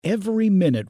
Every minute,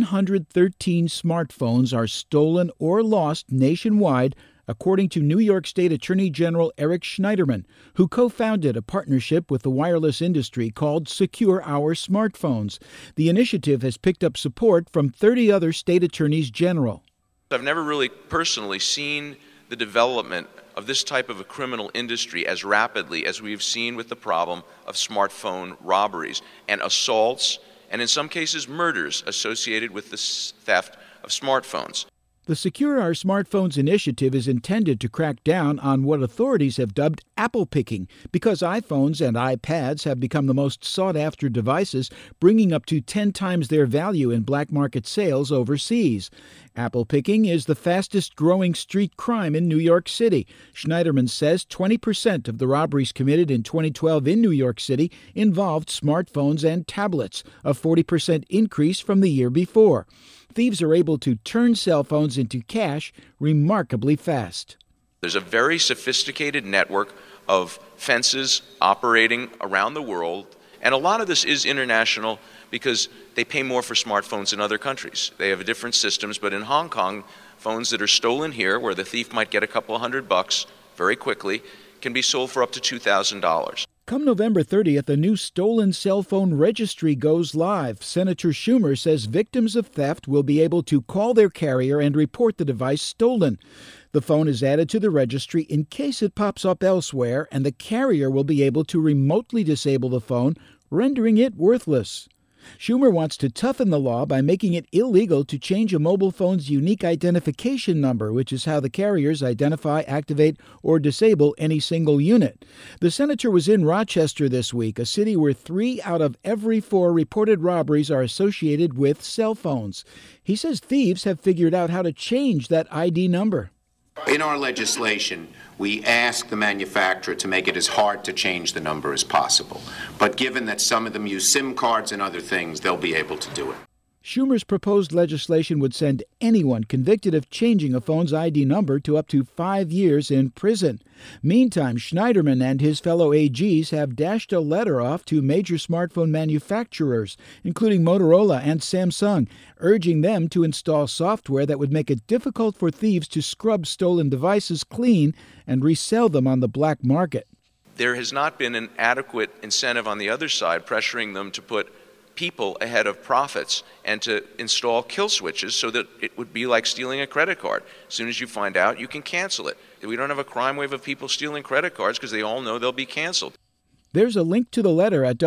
113 smartphones are stolen or lost nationwide, according to New York State Attorney General Eric Schneiderman, who co-founded a partnership with the wireless industry called Secure Our Smartphones. The initiative has picked up support from 30 other state attorneys general. I've never really personally seen the development of this type of a criminal industry as rapidly as we've seen with the problem of smartphone robberies and assaults, and in some cases murders associated with the theft of smartphones. The Secure Our Smartphones initiative is intended to crack down on what authorities have dubbed apple picking, because iPhones and iPads have become the most sought-after devices, bringing up to 10 times their value in black market sales overseas. Apple picking is the fastest-growing street crime in New York City. Schneiderman says 20% of the robberies committed in 2012 in New York City involved smartphones and tablets, a 40% increase from the year before. Thieves are able to turn cell phones into cash remarkably fast. There's a very sophisticated network of fences operating around the world, and a lot of this is international because they pay more for smartphones in other countries. They have different systems, but in Hong Kong, phones that are stolen here, where the thief might get a couple $100 very quickly, can be sold for up to $2,000. Come November 30th, a new stolen cell phone registry goes live. Senator Schumer says victims of theft will be able to call their carrier and report the device stolen. The phone is added to the registry in case it pops up elsewhere, and the carrier will be able to remotely disable the phone, rendering it worthless. Schumer wants to toughen the law by making it illegal to change a mobile phone's unique identification number, which is how the carriers identify, activate, or disable any single unit. The senator was in Rochester this week, a city where 3 out of every 4 reported robberies are associated with cell phones. He says thieves have figured out how to change that ID number. In our legislation, we ask the manufacturer to make it as hard to change the number as possible. But given that some of them use SIM cards and other things, they'll be able to do it. Schumer's proposed legislation would send anyone convicted of changing a phone's ID number to up to 5 years in prison. Meantime, Schneiderman and his fellow AGs have dashed a letter off to major smartphone manufacturers, including Motorola and Samsung, urging them to install software that would make it difficult for thieves to scrub stolen devices clean and resell them on the black market. There has not been an adequate incentive on the other side pressuring them to put people ahead of profits and to install kill switches so that it would be like stealing a credit card. As soon as you find out, you can cancel it. We don't have a crime wave of people stealing credit cards because they all know they'll be canceled. There's a link to the letter at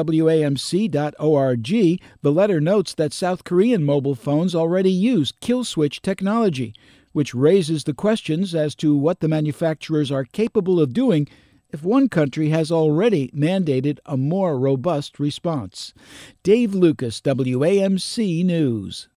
WAMC.org. The letter notes that South Korean mobile phones already use kill switch technology, which raises the questions as to what the manufacturers are capable of doing if one country has already mandated a more robust response. Dave Lucas, WAMC News.